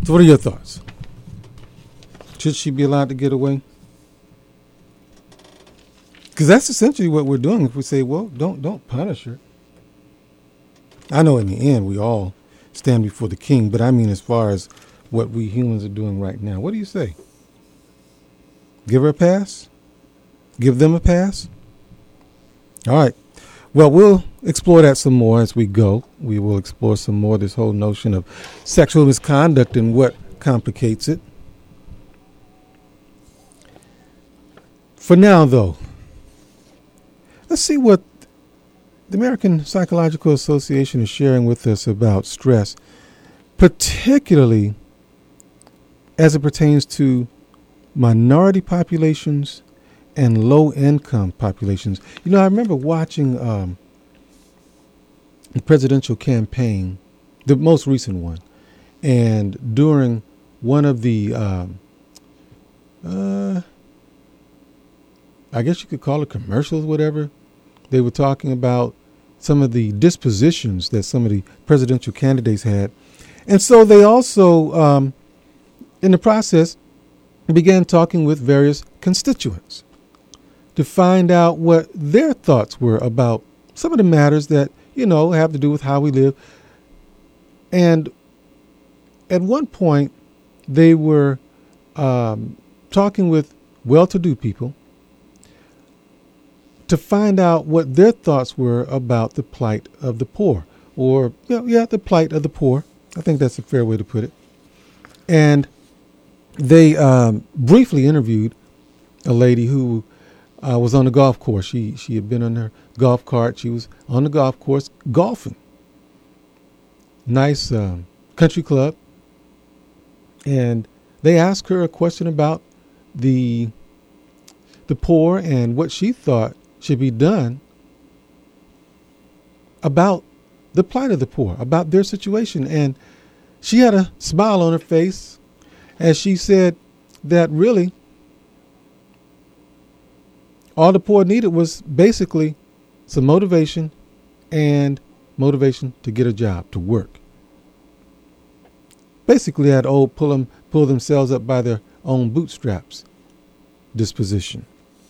So what are your thoughts? Should she be allowed to get away? Because that's essentially what we're doing if we say, well, don't punish her. I know in the end we all stand before the king, but I mean as far as what we humans are doing right now. What do you say? Give her a pass? Give them a pass? All right. Well, we'll explore that some more as we go. We will explore some more this whole notion of sexual misconduct and what complicates it. For now, though, let's see what the American Psychological Association is sharing with us about stress, particularly as it pertains to minority populations and low-income populations. You know, I remember watching the presidential campaign, the most recent one, and during one of the, I guess you could call it commercials, whatever, they were talking about some of the dispositions that some of the presidential candidates had. And so they also, in the process, began talking with various constituents to find out what their thoughts were about some of the matters that, you know, have to do with how we live. And at one point, they were talking with well-to-do people to find out what their thoughts were about the plight of the poor, or, the plight of the poor. I think that's a fair way to put it. And they briefly interviewed a lady who was on the golf course. She had been on her golf cart. She was on the golf course golfing. Nice country club. And they asked her a question about the poor and what she thought should be done about the plight of the poor, about their situation. And she had a smile on her face as she said that really all the poor needed was basically some motivation and motivation to get a job, to work. Basically that old pull themselves up by their own bootstraps disposition.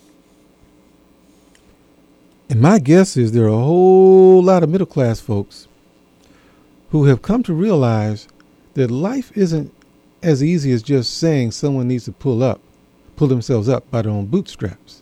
And my guess is there are a whole lot of middle class folks who have come to realize that life isn't as easy as just saying someone needs to pull themselves up by their own bootstraps.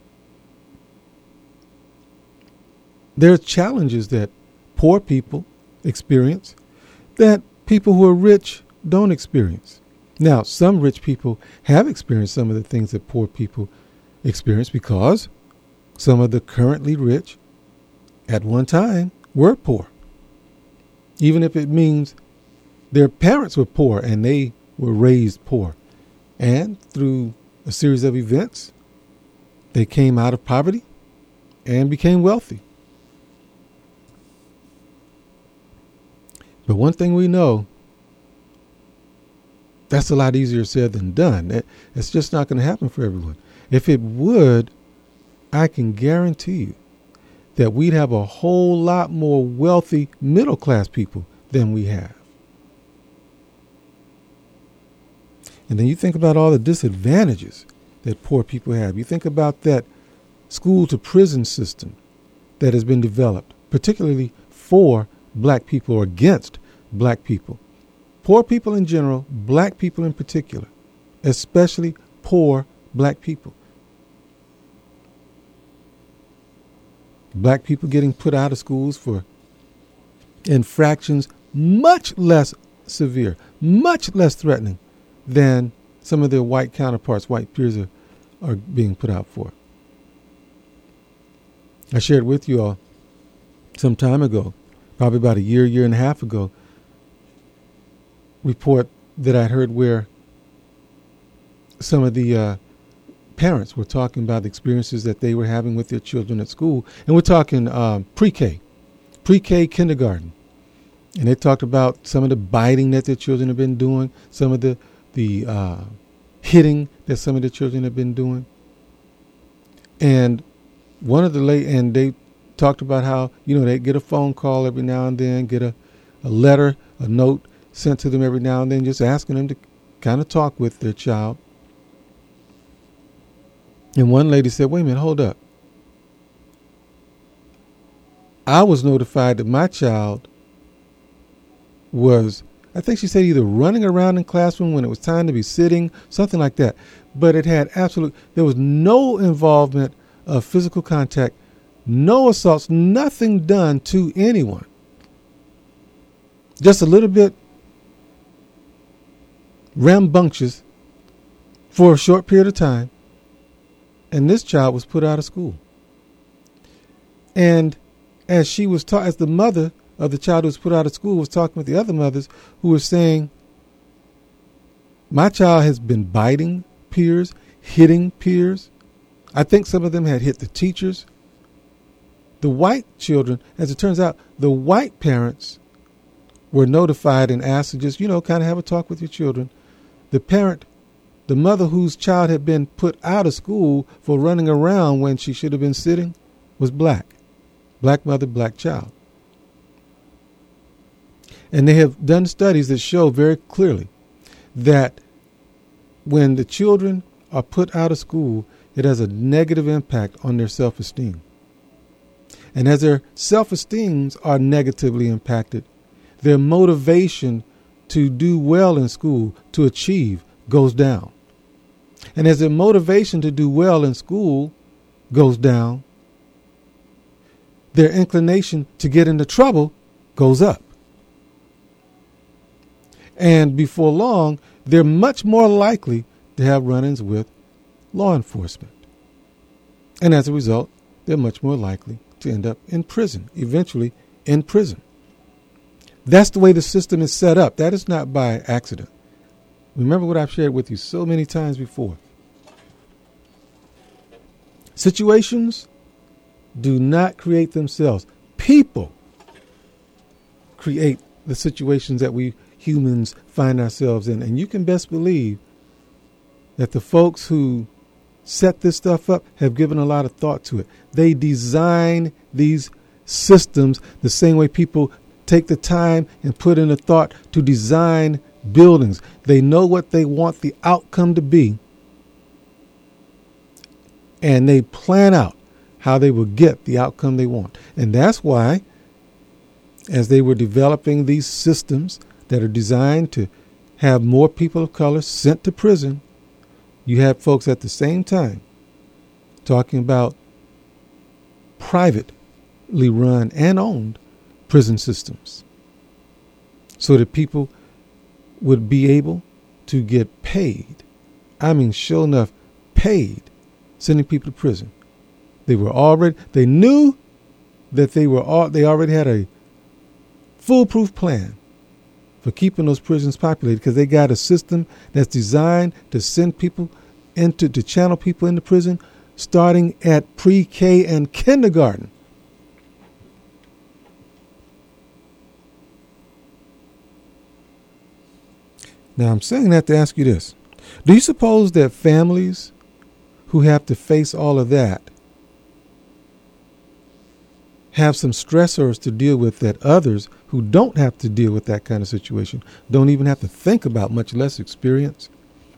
There are challenges that poor people experience that people who are rich don't experience. Now, some rich people have experienced some of the things that poor people experience because some of the currently rich at one time were poor. Even if it means their parents were poor and they were raised poor. And through a series of events, they came out of poverty and became wealthy. But one thing we know, that's a lot easier said than done. It's just not going to happen for everyone. If it would, I can guarantee you that we'd have a whole lot more wealthy middle class people than we have. And then you think about all the disadvantages that poor people have. You think about that school to prison system that has been developed, particularly for black people or against black people. Poor people in general, black people in particular, especially poor black people. Black people getting put out of schools for infractions much less severe, much less threatening than some of their white counterparts, white peers are being put out for. I shared with you all some time ago, probably about a year and a half ago, report that I heard where some of the parents were talking about the experiences that they were having with their children at school. And we're talking pre-K kindergarten. And they talked about some of the biting that their children have been doing, some of the hitting that some of the children have been doing. And they talked about how, they get a phone call every now and then, get a letter, a note sent to them every now and then, just asking them to kind of talk with their child. And one lady said, wait a minute, hold up. I was notified that my child was, I think she said, either running around in classroom when it was time to be sitting, something like that. But it had there was no involvement of physical contact, no assaults, nothing done to anyone. Just a little bit rambunctious for a short period of time. And this child was put out of school. And as she was as the mother of the child who was put out of school was talking with the other mothers who were saying, my child has been biting peers, hitting peers. I think some of them had hit the teachers. The white children, as it turns out, the white parents were notified and asked to just, kind of have a talk with your children. The mother whose child had been put out of school for running around when she should have been sitting was black. Black mother, black child. And they have done studies that show very clearly that when the children are put out of school, it has a negative impact on their self-esteem. And as their self-esteems are negatively impacted, their motivation to do well in school, to achieve, goes down. And as their motivation to do well in school goes down, their inclination to get into trouble goes up. And before long, they're much more likely to have run-ins with law enforcement. And as a result, they're much more likely to end up in prison, eventually in prison. That's the way the system is set up. That is not by accident. Remember what I've shared with you so many times before. Situations do not create themselves. People create the situations that we humans find ourselves in. And you can best believe that the folks who set this stuff up have given a lot of thought to it. They design these systems the same way people take the time and put in the thought to design buildings. They know what they want the outcome to be, and they plan out how they will get the outcome they want. And that's why, as they were developing these systems that are designed to have more people of color sent to prison, you have folks at the same time talking about privately run and owned prison systems so that people would be able to get paid. I mean, sure enough, paid, sending people to prison. They knew that they already had a foolproof plan for keeping those prisons populated, because they got a system that's designed to send people to channel people into prison starting at pre-K and kindergarten. Now, I'm saying that to ask you this. Do you suppose that families who have to face all of that have some stressors to deal with that others who don't have to deal with that kind of situation don't even have to think about, much less experience?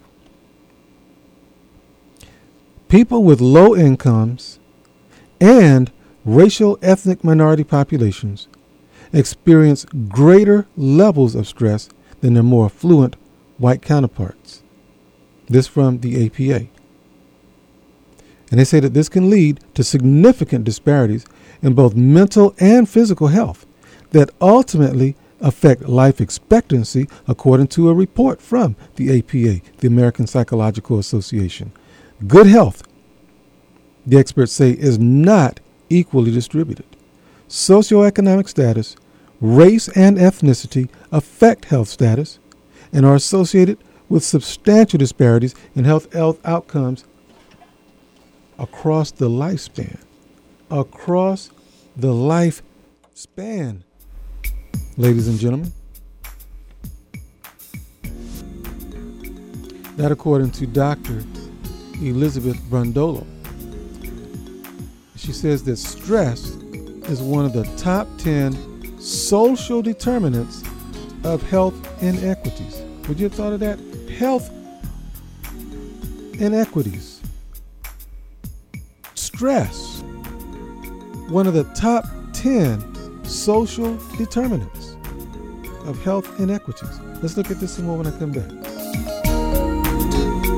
People with low incomes and racial ethnic minority populations experience greater levels of stress than their more affluent white counterparts. This from the APA. And they say that this can lead to significant disparities in both mental and physical health that ultimately affect life expectancy, according to a report from the APA, the American Psychological Association. Good health, the experts say, is not equally distributed. Socioeconomic status, race, and ethnicity affect health status and are associated with substantial disparities in health outcomes across the lifespan. Across the lifespan, ladies and gentlemen. That according to Dr. Elizabeth Brondolo. She says that stress is one of the top 10 social determinants of health inequities. Would you have thought of that? Health inequities. Stress, one of the top 10 social determinants of health inequities. Let's look at this some more when I come back.